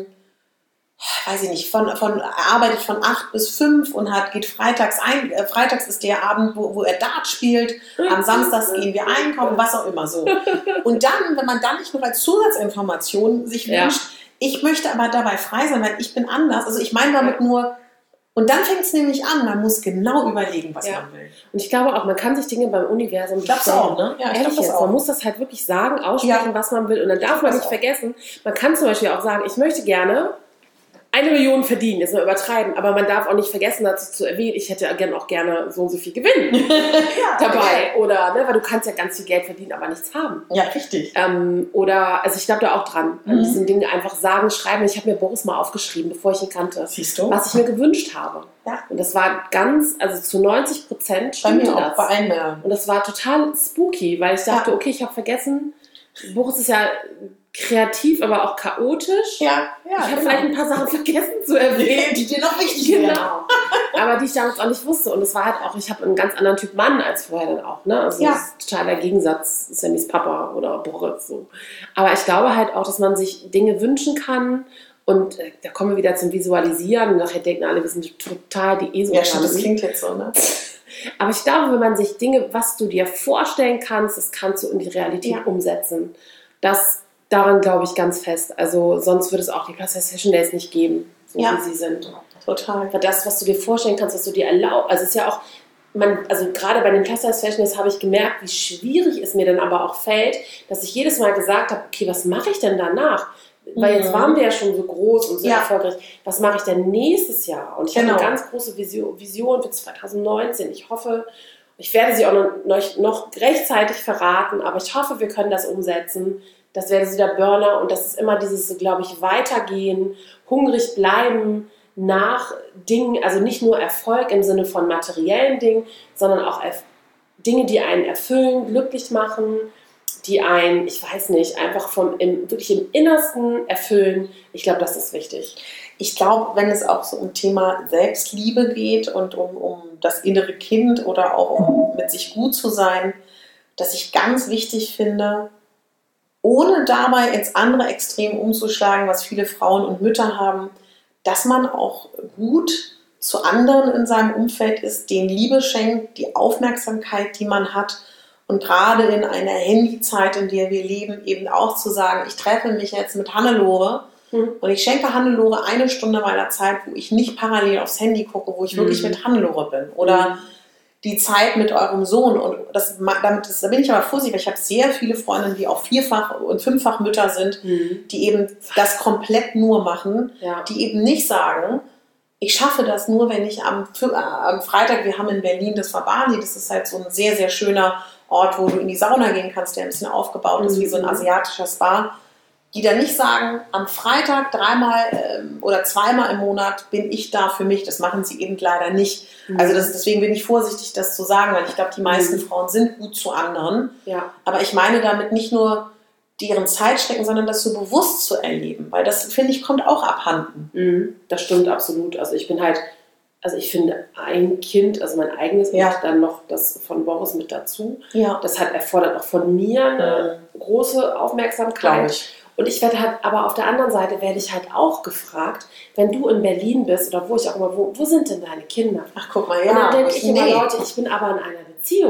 weiß ich nicht, von, von, er arbeitet von acht bis fünf und hat, geht freitags ein, äh, freitags ist der Abend, wo, wo er Dart spielt, am Samstags gehen wir einkaufen, was auch immer so. Und dann, wenn man dann nicht nur als Zusatzinformation sich Ja. wünscht, ich möchte aber dabei frei sein, weil ich bin anders, also ich meine damit nur, und dann fängt es nämlich an, man muss genau überlegen, was Ja. man will. Und ich glaube auch, man kann sich Dinge beim Universum Glaubst du bestellen. auch, ne? Ja, ich Ehrlich glaub das jetzt, auch. man muss das halt wirklich sagen, aussprechen, Ja. was man will. Und dann darf glaub man das nicht auch. vergessen, man kann zum Beispiel auch sagen, ich möchte gerne eine Million verdienen, jetzt mal übertreiben, aber man darf auch nicht vergessen, dazu zu erwähnen, ich hätte gern auch gerne so und so viel Gewinn ja, dabei. Oder, ne, weil du kannst ja ganz viel Geld verdienen, aber nichts haben. Ja, richtig. Ähm, oder, also ich glaube da auch dran, an Mhm. diesen Dingen einfach sagen, schreiben. Ich habe mir Boris mal aufgeschrieben, bevor ich ihn kannte, Siehst du? was ich mir gewünscht habe. Ja. Und das war ganz, also zu neunzig Prozent Bei stimmte mir auch, das. bei allen Männern. Und das war total spooky, weil ich dachte, Ja. okay, ich habe vergessen, Boris ist ja kreativ, aber auch chaotisch. Ja, ja. ich habe genau. vielleicht ein paar Sachen vergessen zu erwähnen. die dir noch wichtig wären. Genau. Aber die ich damals auch nicht wusste. Und es war halt auch, ich habe einen ganz anderen Typ Mann als vorher dann auch. Ne? Also Ja. das ist total der Gegensatz, Sammys Papa oder Boris. So. Aber ich glaube halt auch, dass man sich Dinge wünschen kann. Und äh, da kommen wir wieder zum Visualisieren. Und nachher denken alle, wir sind total die Ja, stimmt, das Esoteriker. klingt jetzt so, ne? Aber ich glaube, wenn man sich Dinge, was du dir vorstellen kannst, das kannst du in die Realität Ja. umsetzen. Das, daran glaube ich ganz fest. Also sonst würde es auch die Plus Size Fashion Days nicht geben, so Ja. wie sie sind. Total. Aber das, was du dir vorstellen kannst, was du dir erlaubst, also es ist ja auch, man, also gerade bei den Plus Size Fashion Days habe ich gemerkt, wie schwierig es mir dann aber auch fällt, dass ich jedes Mal gesagt habe, okay, was mache ich denn danach? Weil jetzt Mhm. waren wir ja schon so groß und so Ja. erfolgreich. Was mache ich denn nächstes Jahr? Und ich Genau. habe eine ganz große Vision, Vision für zwanzig neunzehn. Ich hoffe, ich werde sie auch noch, noch rechtzeitig verraten, aber ich hoffe, wir können das umsetzen. Das wäre so der Burner und das ist immer dieses, so, glaube ich, weitergehen, hungrig bleiben nach Dingen, also nicht nur Erfolg im Sinne von materiellen Dingen, sondern auch Erf- Dinge, die einen erfüllen, glücklich machen, die einen, ich weiß nicht, einfach vom, im, wirklich im Innersten erfüllen. Ich glaube, das ist wichtig. Ich glaube, wenn es auch so um Thema Selbstliebe geht und um, um das innere Kind oder auch um mit sich gut zu sein, dass ich ganz wichtig finde, ohne dabei ins andere Extrem umzuschlagen, was viele Frauen und Mütter haben, dass man auch gut zu anderen in seinem Umfeld ist, denen Liebe schenkt, die Aufmerksamkeit, die man hat. Und gerade in einer Handyzeit, in der wir leben, eben auch zu sagen, ich treffe mich jetzt mit Hannelore Mhm. und ich schenke Hannelore eine Stunde meiner Zeit, wo ich nicht parallel aufs Handy gucke, wo ich Mhm. wirklich mit Hannelore bin. Oder die Zeit mit eurem Sohn. Und das, damit, das, da bin ich aber vorsichtig, weil ich habe sehr viele Freundinnen, die auch vierfach und fünffach Mütter sind, Mhm. die eben das komplett nur machen, Ja. die eben nicht sagen, ich schaffe das nur, wenn ich am, äh, am Freitag, wir haben in Berlin das Fabani, das ist halt so ein sehr, sehr schöner Ort, wo du in die Sauna gehen kannst, der ein bisschen aufgebaut ist, Mhm. wie so ein asiatischer Spa, die dann nicht sagen, am Freitag dreimal ähm, oder zweimal im Monat bin ich da für mich. Das machen sie eben leider nicht. Mhm. Also das, deswegen bin ich vorsichtig, das zu sagen, weil ich glaube, die meisten Mhm. Frauen sind gut zu anderen. Ja. Aber ich meine damit nicht nur deren Zeit stecken, sondern das so bewusst zu erleben. Weil das, finde ich, kommt auch abhanden. Mhm. Das stimmt absolut. Also ich bin halt, also ich finde ein Kind, also mein eigenes Ja. und dann noch das von Boris mit dazu, Ja, das hat erfordert auch von mir eine große Aufmerksamkeit. glaube ich. Und ich werde halt, aber auf der anderen Seite werde ich halt auch gefragt, wenn du in Berlin bist oder wo ich auch immer, wo, wo sind denn deine Kinder? Ach, guck mal, Und ja. dann denke ich immer, nee. Leute, ich bin aber in einer Beziehung.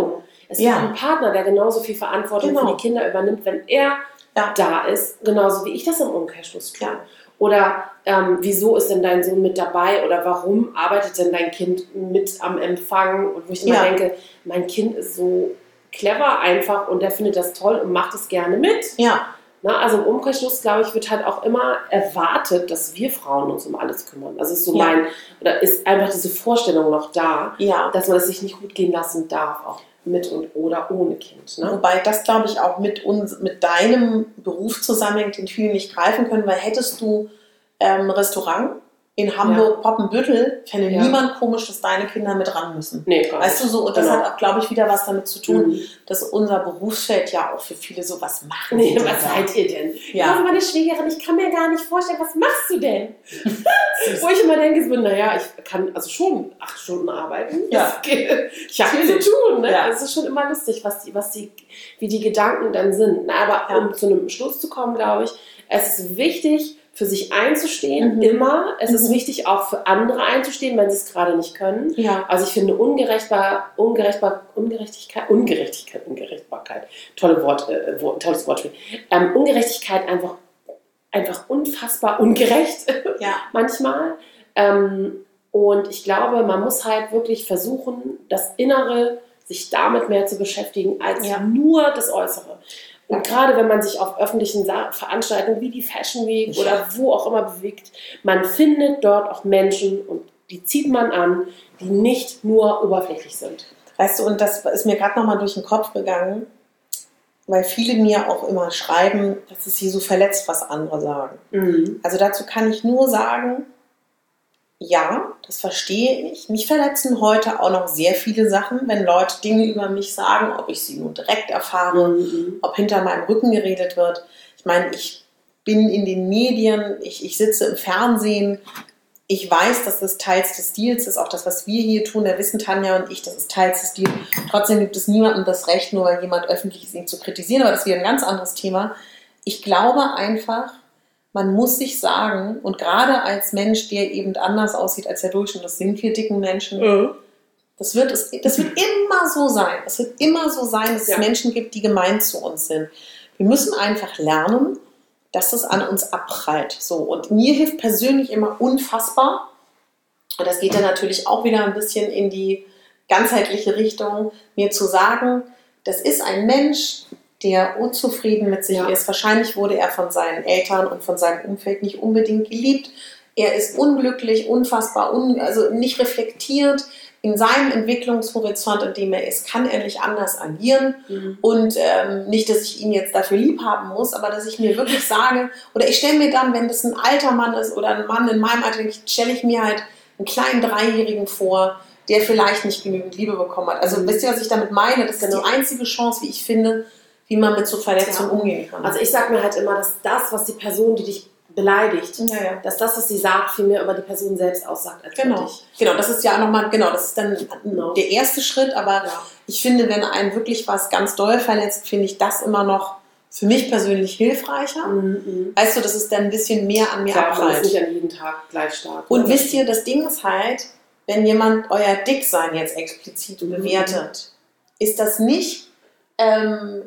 Es gibt Ja. einen Partner, der genauso viel Verantwortung Genau. für die Kinder übernimmt, wenn er Ja. da ist, genauso wie ich das im Umkehrschluss tue. Ja. Oder ähm, wieso ist denn dein Sohn mit dabei? Oder warum arbeitet denn dein Kind mit am Empfang? Und wo ich immer Ja. denke, mein Kind ist so clever einfach und der findet das toll und macht es gerne mit. Ja. Na, also im Umkehrschluss, glaube ich, wird halt auch immer erwartet, dass wir Frauen uns um alles kümmern. Also ist so Ja. mein, oder ist einfach diese Vorstellung noch da, Ja. dass man es sich nicht gut gehen lassen darf, auch mit und oder ohne Kind. Ne? Wobei das, glaube ich, auch mit, uns, mit deinem Beruf zusammenhängt, den viele nicht greifen können, weil hättest du ähm, Restaurant in Hamburg, Poppenbüttel, fände Ja. niemand komisch, dass deine Kinder mit ran müssen. Nee, gar Weißt du so, und das Genau. hat auch, glaube ich, wieder was damit zu tun, Mhm. dass unser Berufsfeld ja auch für viele so, was machen Nee, die denn was da? seid ihr denn? Ja. Ja, meine Schwägerin, ich kann mir gar nicht vorstellen, was machst du denn? Wo ich immer denke, so, naja, ich kann also schon acht Stunden arbeiten. Ja. Das geht. Ich habe viel zu tun. Ne? Ja. Es ist schon immer lustig, was die, was die, wie die Gedanken dann sind. Na, aber Ja. um zu einem Schluss zu kommen, glaube ich, es ist wichtig, für sich einzustehen, Mhm. immer. Es ist Mhm. wichtig, auch für andere einzustehen, wenn sie es gerade nicht können. Ja. Also ich finde ungerechtbar, ungerechtbar, Ungerechtigkeit, Ungerechtigkeit, Ungerechtbarkeit, tolle Wort, äh, Wort, tolles Wortspiel. Ähm, Ungerechtigkeit einfach, einfach unfassbar ungerecht Ja. manchmal. Ähm, und ich glaube, man muss halt wirklich versuchen, das Innere, sich damit mehr zu beschäftigen, als Ja. nur das Äußere. Und gerade wenn man sich auf öffentlichen Sa- Veranstaltungen wie die Fashion Week Ja. oder wo auch immer bewegt, man findet dort auch Menschen und die zieht man an, die nicht nur oberflächlich sind. Weißt du, und das ist mir gerade nochmal durch den Kopf gegangen, weil viele mir auch immer schreiben, dass es sie so verletzt, was andere sagen. Mhm. Also dazu kann ich nur sagen, ja, das verstehe ich. Mich verletzen heute auch noch sehr viele Sachen, wenn Leute Dinge über mich sagen, ob ich sie nur direkt erfahre, Mhm. ob hinter meinem Rücken geredet wird. Ich meine, ich bin in den Medien, ich, ich sitze im Fernsehen. Ich weiß, dass das teils des Stils ist, auch das, was wir hier tun, da wissen Tanja und ich, das ist teils des Stils. Trotzdem gibt es niemandem das Recht, nur weil jemand öffentlich ist, ihn zu kritisieren, aber das ist wieder ein ganz anderes Thema. Ich glaube einfach, man muss sich sagen, und gerade als Mensch, der eben anders aussieht als der Durchschnitt, das sind wir dicken Menschen, Mhm. das wird, es, das wird immer so sein. Es wird immer so sein, dass Ja. es Menschen gibt, die gemein zu uns sind. Wir müssen einfach lernen, dass das an uns abprallt. So. Und mir hilft persönlich immer unfassbar, und das geht dann natürlich auch wieder ein bisschen in die ganzheitliche Richtung, mir zu sagen, das ist ein Mensch, der unzufrieden mit sich Ja. ist. Wahrscheinlich wurde er von seinen Eltern und von seinem Umfeld nicht unbedingt geliebt. Er ist unglücklich, unfassbar, un, also nicht reflektiert. In seinem Entwicklungshorizont, in dem er ist, kann er nicht anders agieren. Mhm. Und ähm, nicht, dass ich ihn jetzt dafür lieb haben muss, aber dass ich mir wirklich sage, oder ich stelle mir dann, wenn das ein alter Mann ist oder ein Mann in meinem Alter, stelle ich mir halt einen kleinen Dreijährigen vor, der vielleicht nicht genügend Liebe bekommen hat. Also Mhm. wisst ihr, was ich damit meine? Das Genau. ist die einzige Chance, wie ich finde, wie man mit so Verletzungen Ja. umgehen kann. Also ich sage mir halt immer, dass das, was die Person, die dich beleidigt, ja, ja. dass das, was sie sagt, viel mehr über die Person selbst aussagt als über Genau. dich. Genau, das ist ja nochmal, genau, das ist dann Genau. der erste Schritt, aber Ja. ich finde, wenn einen wirklich was ganz doll verletzt, finde ich das immer noch für mich persönlich hilfreicher. Mhm. Weißt du, dass es dann ein bisschen mehr an mir Klar, man ist abprallt. nicht an jedem Tag gleich stark. Und ne? wisst ihr, das Ding ist halt, wenn jemand euer Dicksein jetzt explizit Mhm. bewertet, ist das nicht ähm,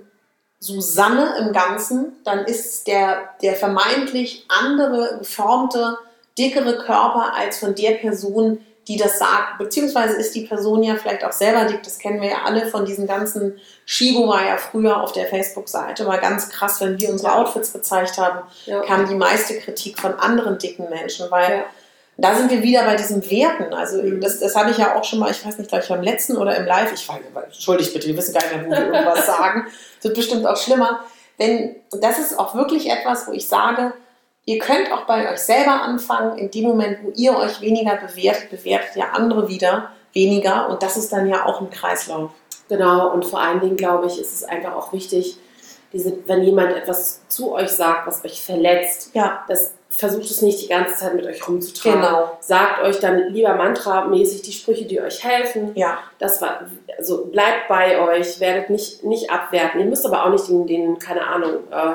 Susanne im Ganzen, dann ist der, der vermeintlich andere, geformte, dickere Körper als von der Person, die das sagt. Beziehungsweise ist die Person ja vielleicht auch selber dick, das kennen wir ja alle von diesen ganzen, Shibo war ja früher auf der Facebook-Seite, war ganz krass, wenn wir unsere Ja. Outfits gezeigt haben, Ja. kam die meiste Kritik von anderen dicken Menschen, weil Ja. da sind wir wieder bei diesen Werten. Also Mhm. das, das habe ich ja auch schon mal, ich weiß nicht, glaube ich beim letzten oder im Live, ich weiß, entschuldigt bitte, wir wissen gar nicht mehr, wo wir irgendwas sagen. Das wird bestimmt auch schlimmer. Denn das ist auch wirklich etwas, wo ich sage, ihr könnt auch bei euch selber anfangen, in dem Moment, wo ihr euch weniger bewertet, bewertet ja andere wieder weniger und das ist dann ja auch ein Kreislauf. Genau, und vor allen Dingen, glaube ich, ist es einfach auch wichtig, diese, wenn jemand etwas zu euch sagt, was euch verletzt, Ja, das versucht es nicht die ganze Zeit mit euch rumzutragen. genau. Sagt euch dann lieber mantramäßig die Sprüche, die euch helfen. Ja, Das war, also bleibt bei euch, werdet nicht, nicht abwerten. Ihr müsst aber auch nicht den, den keine Ahnung, äh,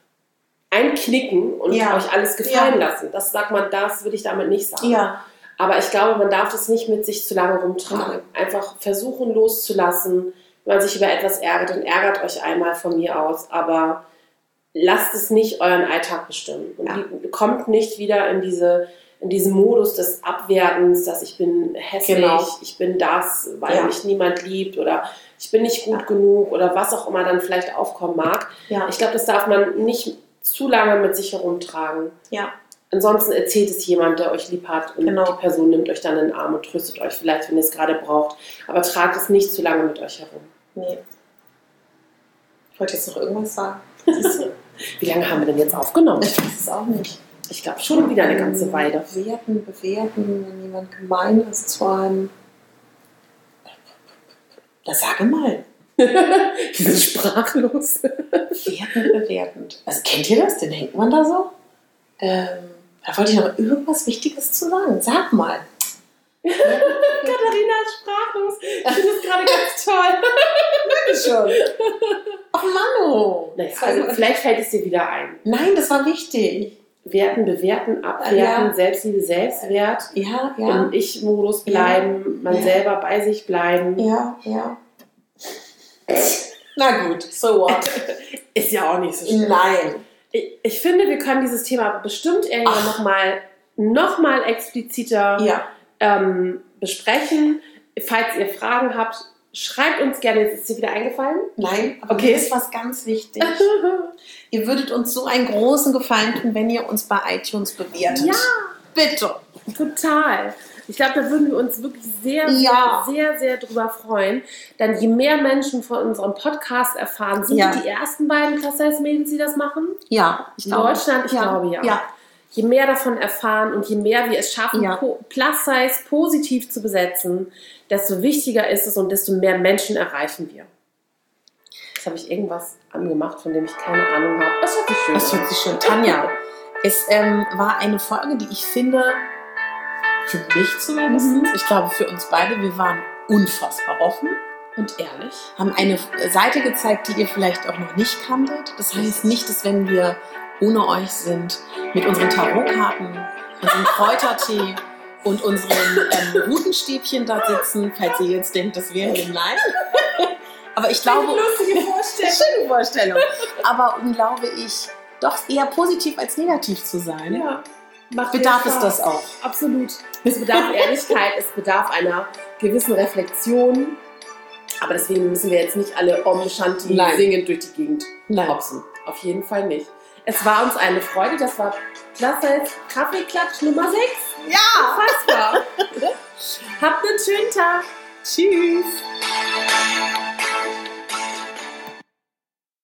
einknicken und Ja. euch alles gefallen Ja. lassen. Das sagt man, das will ich damit nicht sagen. ja, Aber ich glaube, man darf das nicht mit sich zu lange rumtragen. Einfach versuchen loszulassen, wenn man sich über etwas ärgert, dann ärgert euch einmal von mir aus, aber lasst es nicht euren Alltag bestimmen. Und Ja. die, kommt nicht wieder in diese in diesen Modus des Abwertens, dass ich bin hässlich, Genau. ich bin das, weil Ja. mich niemand liebt oder ich bin nicht gut Ja. genug oder was auch immer dann vielleicht aufkommen mag. Ja. Ich glaube, das darf man nicht zu lange mit sich herumtragen. Ja. Ansonsten erzählt es jemand, der euch lieb hat und Genau. die Person nimmt euch dann in den Arm und tröstet euch vielleicht, wenn ihr es gerade braucht. Aber tragt es nicht zu lange mit euch herum. Nee. Ich wollte jetzt noch irgendwas sagen. Wie lange haben wir denn jetzt aufgenommen? Ich weiß es auch nicht. Ich glaube schon wieder eine ganze Weile. Bewerten, bewerten, wenn jemand gemein ist zu einem. Da sage mal. Wir sind sprachlos. Bewerten, bewertend. Also kennt ihr das? Den denkt man da so? Ähm, da wollte ich noch irgendwas Wichtiges zu sagen. Sag mal. Katharina ist sprachlos. Ich finde das gerade ganz toll. Schon. Ach Mann. Naja, also vielleicht fällt es dir wieder ein. Nein, das war wichtig. Werten, bewerten, abwerten, Ja. Selbstliebe, Selbstwert. Ja, ja. Im Ich-Modus bleiben, man Ja. selber bei sich bleiben. Ja, ja. Na gut, so what? Ist ja auch nicht so schlimm. Nein. Ich, ich finde, wir können dieses Thema bestimmt irgendwann nochmal noch mal expliziter Ja. ähm, besprechen. Falls ihr Fragen habt, schreibt uns gerne. Jetzt ist dir wieder eingefallen. Nein, aber Okay. mir ist was ganz wichtig. Ihr würdet uns so einen großen Gefallen tun, wenn ihr uns bei iTunes bewertet. Ja. Bitte. Total. Ich glaube, da würden wir uns wirklich sehr, Ja. sehr, sehr drüber freuen. Denn je mehr Menschen von unserem Podcast erfahren, sind Ja. die ersten beiden Plus-Size-Mädels, die das machen? Ja, ich In glaube. Deutschland, ich ja. glaube ja. Ja, Je mehr davon erfahren und je mehr wir es schaffen, Ja. po- Plus-Size positiv zu besetzen, desto wichtiger ist es und desto mehr Menschen erreichen wir. Jetzt habe ich irgendwas angemacht, von dem ich keine Ahnung habe. Das hört sich schön das an. hört sich schön. Tanja, es ähm, war eine Folge, die ich finde, für mich zumindest, Mhm. ich glaube für uns beide, wir waren unfassbar offen, Und ehrlich. haben eine Seite gezeigt, die ihr vielleicht auch noch nicht kanntet. Das heißt nicht, dass wenn wir ohne euch sind, mit unseren Tarotkarten, unserem Kräutertee und unseren ähm, Rutenstäbchen da sitzen, falls ihr jetzt denkt, das wäre ein Nein. Aber ich glaube, lustige Vorstellung. schöne Vorstellung. Aber um, glaube ich, doch eher positiv als negativ zu sein, Ja. Macht bedarf mir es Spaß. das auch. Absolut. Es bedarf Ehrlichkeit, es bedarf einer gewissen Reflexion. Aber deswegen müssen wir jetzt nicht alle Om Shanti Nein. singend durch die Gegend Nein. hopsen. Auf jeden Fall nicht. Es war uns eine Freude. Das war Plus-Size Kaffeeklatsch Nummer sechs. Ja! Unfassbar. Habt einen schönen Tag. Tschüss!